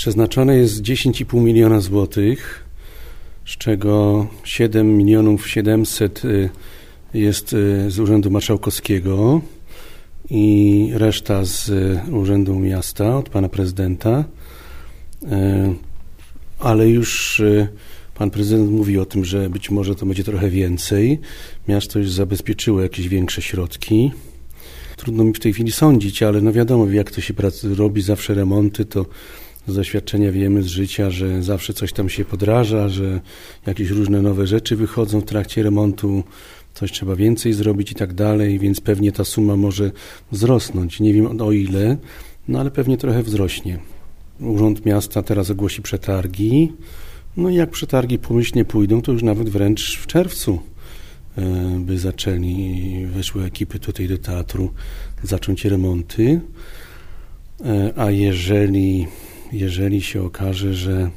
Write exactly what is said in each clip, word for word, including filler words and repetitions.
Przeznaczone jest dziesięć i pół miliona złotych, z czego siedem milionów siedemset jest z Urzędu Marszałkowskiego i reszta z Urzędu Miasta od pana prezydenta. Ale już pan prezydent mówi o tym, że być może to będzie trochę więcej. Miasto już zabezpieczyło jakieś większe środki. Trudno mi w tej chwili sądzić, ale no wiadomo, jak to się pracy, robi zawsze remonty, to z doświadczenia wiemy z życia, że zawsze coś tam się podraża, że jakieś różne nowe rzeczy wychodzą w trakcie remontu, coś trzeba więcej zrobić i tak dalej, więc pewnie ta suma może wzrosnąć. Nie wiem o ile, no ale pewnie trochę wzrośnie. Urząd Miasta teraz ogłosi przetargi, no i jak przetargi pomyślnie pójdą, to już nawet wręcz w czerwcu by zaczęli, weszły ekipy tutaj do teatru, zacząć remonty, a jeżeli, jeżeli się okaże, że,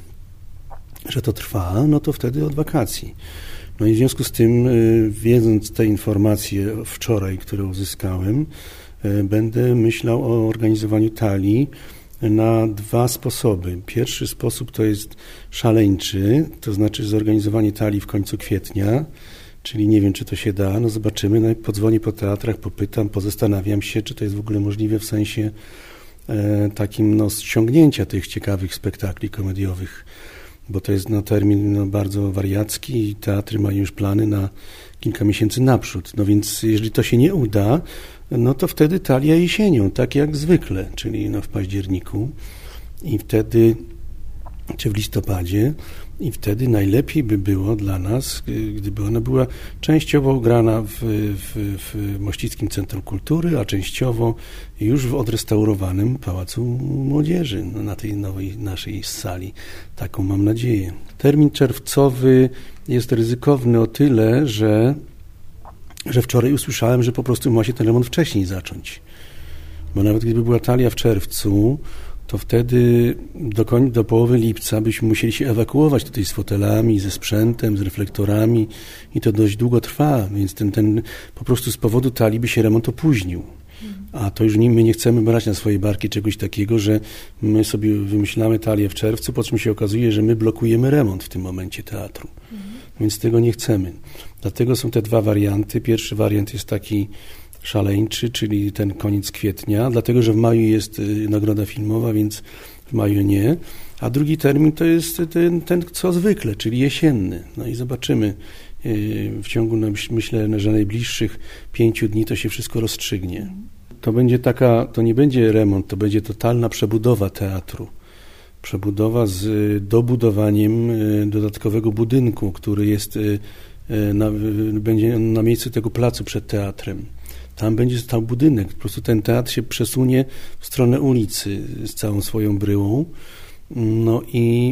że to trwa, no to wtedy od wakacji. No i w związku z tym, wiedząc te informacje wczoraj, które uzyskałem, będę myślał o organizowaniu talii na dwa sposoby. Pierwszy sposób to jest szaleńczy, to znaczy zorganizowanie talii w końcu kwietnia, czyli nie wiem, czy to się da, no zobaczymy, no podzwonię po teatrach, popytam, pozastanawiam się, czy to jest w ogóle możliwe w sensie e, takim no, ściągnięcia tych ciekawych spektakli komediowych, bo to jest no, termin no, bardzo wariacki i teatry mają już plany na kilka miesięcy naprzód. No więc jeżeli to się nie uda, no to wtedy talia jesienią, tak jak zwykle, czyli no, w październiku i wtedy, czy w listopadzie, i wtedy najlepiej by było dla nas, gdyby ona była częściowo grana w, w, w Mościckim Centrum Kultury, a częściowo już w odrestaurowanym Pałacu Młodzieży, no, na tej nowej naszej sali. Taką mam nadzieję. Termin czerwcowy jest ryzykowny o tyle, że, że wczoraj usłyszałem, że po prostu ma się ten remont wcześniej zacząć. Bo nawet gdyby była talia w czerwcu, to wtedy do, koń, do połowy lipca byśmy musieli się ewakuować tutaj z fotelami, ze sprzętem, z reflektorami i to dość długo trwa, więc ten, ten po prostu z powodu talii by się remont opóźnił. A to już nie, my nie chcemy brać na swoje barki czegoś takiego, że my sobie wymyślamy talię w czerwcu, po czym się okazuje, że my blokujemy remont w tym momencie teatru. Mhm. Więc tego nie chcemy. Dlatego są te dwa warianty. Pierwszy wariant jest taki szaleńczy, czyli ten koniec kwietnia, dlatego, że w maju jest nagroda filmowa, więc w maju nie. A drugi termin to jest ten, ten co zwykle, czyli jesienny. No i zobaczymy. W ciągu, myślę, że najbliższych pięciu dni to się wszystko rozstrzygnie. To będzie taka, to nie będzie remont, to będzie totalna przebudowa teatru. Przebudowa z dobudowaniem dodatkowego budynku, który jest na, będzie na miejscu tego placu przed teatrem. Tam będzie stał budynek, po prostu ten teatr się przesunie w stronę ulicy z całą swoją bryłą. No i,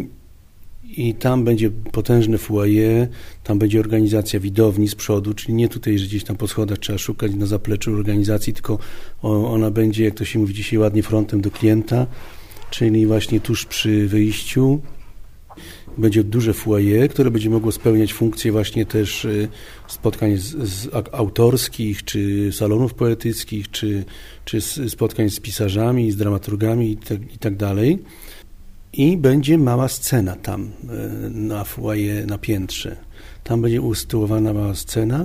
i tam będzie potężne foyer, tam będzie organizacja widowni z przodu, czyli nie tutaj, że gdzieś tam po schodach trzeba szukać na zapleczu organizacji, tylko ona będzie, jak to się mówi dzisiaj ładnie, frontem do klienta, czyli właśnie tuż przy wyjściu. Będzie duże foyer, które będzie mogło spełniać funkcje właśnie też spotkań z, z autorskich, czy salonów poetyckich, czy, czy spotkań z pisarzami, z dramaturgami i tak, i tak dalej. I będzie mała scena tam na foyer, na piętrze. Tam będzie usytuowana mała scena.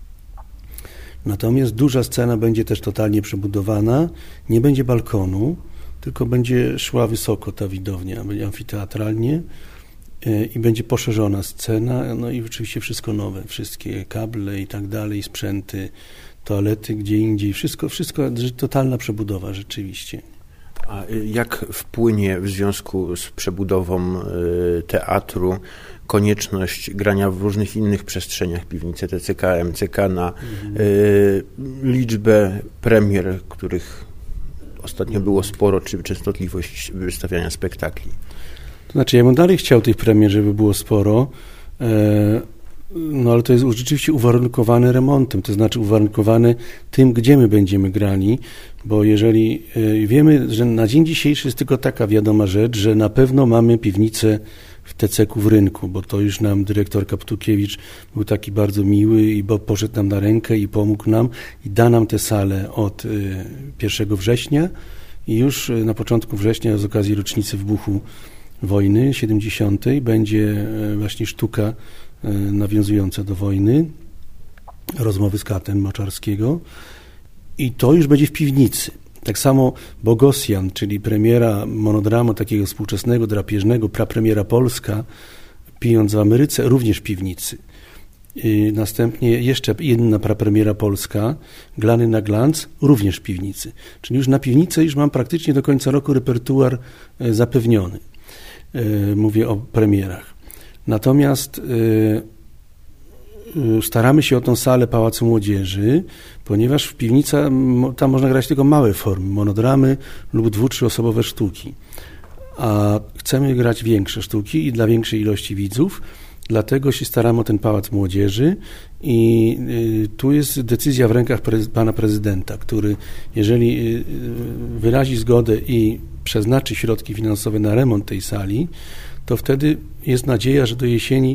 Natomiast duża scena będzie też totalnie przebudowana. Nie będzie balkonu, tylko będzie szła wysoko ta widownia, będzie amfiteatralnie. I będzie poszerzona scena, no i oczywiście wszystko nowe, wszystkie kable i tak dalej, sprzęty, toalety gdzie indziej, wszystko, wszystko totalna przebudowa rzeczywiście. A jak wpłynie w związku z przebudową teatru konieczność grania w różnych innych przestrzeniach, piwnicy T C K, M C K, na mhm. liczbę premier, których ostatnio było sporo, czy częstotliwość wystawiania spektakli? To znaczy, ja bym dalej chciał tych premier, żeby było sporo, no ale to jest rzeczywiście uwarunkowane remontem, to znaczy uwarunkowane tym, gdzie my będziemy grali, bo jeżeli wiemy, że na dzień dzisiejszy jest tylko taka wiadoma rzecz, że na pewno mamy piwnicę w T C K w Rynku, bo to już nam dyrektor Kaptukiewicz był taki bardzo miły i bo poszedł nam na rękę i pomógł nam i da nam tę salę od pierwszego września i już na początku września z okazji rocznicy wybuchu wojny siedemdziesiątej będzie właśnie sztuka nawiązująca do wojny, rozmowy z Katem Moczarskiego i to już będzie w piwnicy. Tak samo Bogosjan, czyli premiera monodramu takiego współczesnego, drapieżnego, prapremiera polska, Pijąc w Ameryce, również w piwnicy. I następnie jeszcze jedna prapremiera polska, Glany na glans, również w piwnicy. Czyli już na piwnicę już mam praktycznie do końca roku repertuar zapewniony. Mówię o premierach. Natomiast staramy się o tą salę Pałacu Młodzieży, ponieważ w piwnicy tam można grać tylko małe formy, monodramy lub dwu-, trzyosobowe sztuki. A chcemy grać większe sztuki i dla większej ilości widzów, dlatego się staramy o ten Pałac Młodzieży i tu jest decyzja w rękach prez- pana prezydenta, który jeżeli wyrazi zgodę i przeznaczy środki finansowe na remont tej sali, to wtedy jest nadzieja, że do jesieni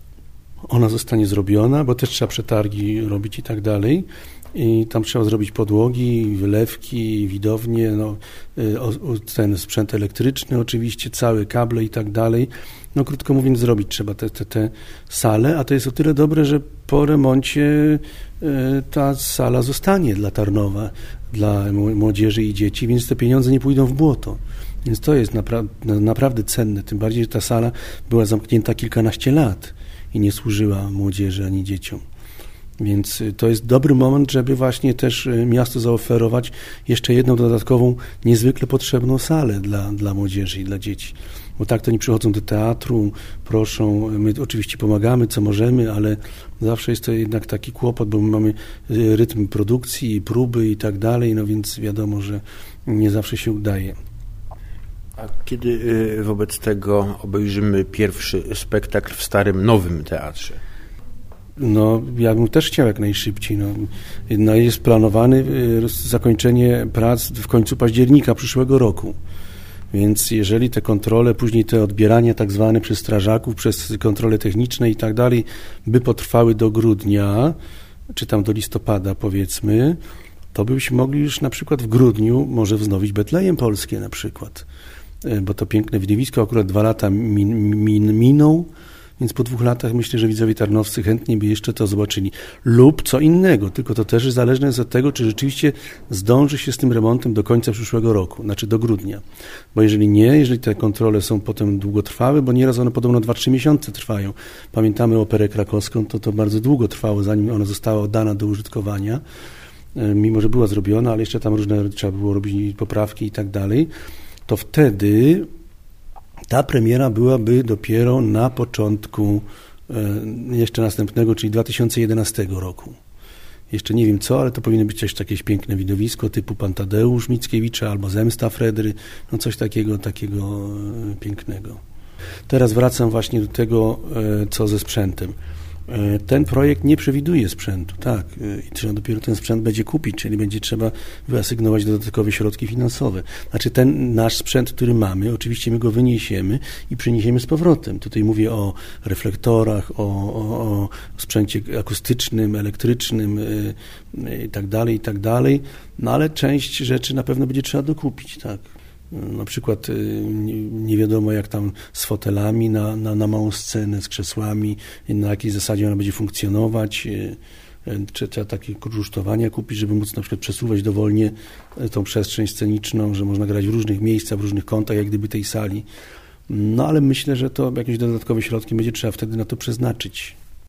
ona zostanie zrobiona, bo też trzeba przetargi robić i tak dalej. I tam trzeba zrobić podłogi, wylewki, widownie, no, ten sprzęt elektryczny oczywiście, całe kable i tak dalej. No krótko mówiąc, zrobić trzeba te, te, te sale, a to jest o tyle dobre, że po remoncie ta sala zostanie dla Tarnowa, dla młodzieży i dzieci, więc te pieniądze nie pójdą w błoto. Więc to jest napra- naprawdę cenne, tym bardziej, że ta sala była zamknięta kilkanaście lat i nie służyła młodzieży ani dzieciom. Więc to jest dobry moment, żeby właśnie też miasto zaoferować jeszcze jedną dodatkową, niezwykle potrzebną salę dla, dla młodzieży i dla dzieci. Bo tak to nie przychodzą do teatru, proszą, my oczywiście pomagamy, co możemy, ale zawsze jest to jednak taki kłopot, bo my mamy rytm produkcji, próby i tak dalej, no więc wiadomo, że nie zawsze się udaje. A kiedy wobec tego obejrzymy pierwszy spektakl w Starym Nowym Teatrze? No, ja bym też chciał jak najszybciej. No, no jest planowane zakończenie prac w końcu października przyszłego roku. Więc jeżeli te kontrole, później te odbierania tak zwane przez strażaków, przez kontrole techniczne i tak dalej, by potrwały do grudnia, czy tam do listopada powiedzmy, to byśmy mogli już na przykład w grudniu może wznowić Betlejem Polskie na przykład. Bo to piękne widowisko, akurat dwa lata min, min, miną, więc po dwóch latach myślę, że widzowie tarnowscy chętnie by jeszcze to zobaczyli. Lub co innego, tylko to też zależne jest od tego, czy rzeczywiście zdąży się z tym remontem do końca przyszłego roku, znaczy do grudnia. Bo jeżeli nie, jeżeli te kontrole są potem długotrwałe, bo nieraz one podobno dwa trzy miesiące trwają. Pamiętamy operę krakowską, to to bardzo długo trwało, zanim ona została oddana do użytkowania, mimo że była zrobiona, ale jeszcze tam różne trzeba było robić poprawki i tak dalej, to wtedy ta premiera byłaby dopiero na początku jeszcze następnego, czyli dwa tysiące jedenastego roku. Jeszcze nie wiem co, ale to powinno być też jakieś piękne widowisko typu Pan Tadeusz Mickiewicza albo Zemsta Fredry, no coś takiego, takiego pięknego. Teraz wracam właśnie do tego, co ze sprzętem. Ten projekt nie przewiduje sprzętu, tak, i trzeba dopiero ten sprzęt będzie kupić, czyli będzie trzeba wyasygnować dodatkowe środki finansowe. Znaczy ten nasz sprzęt, który mamy, oczywiście my go wyniesiemy i przyniesiemy z powrotem. Tutaj mówię o reflektorach, o, o, o sprzęcie akustycznym, elektrycznym i tak dalej, i tak dalej, no ale część rzeczy na pewno będzie trzeba dokupić, tak. Na przykład nie wiadomo jak tam z fotelami na, na, na małą scenę, z krzesłami, na jakiej zasadzie ona będzie funkcjonować. Trzeba takie rusztowania kupić, żeby móc na przykład przesuwać dowolnie tą przestrzeń sceniczną, że można grać w różnych miejscach, w różnych kątach, jak gdyby tej sali. No ale myślę, że to jakieś dodatkowe środki będzie trzeba wtedy na to przeznaczyć.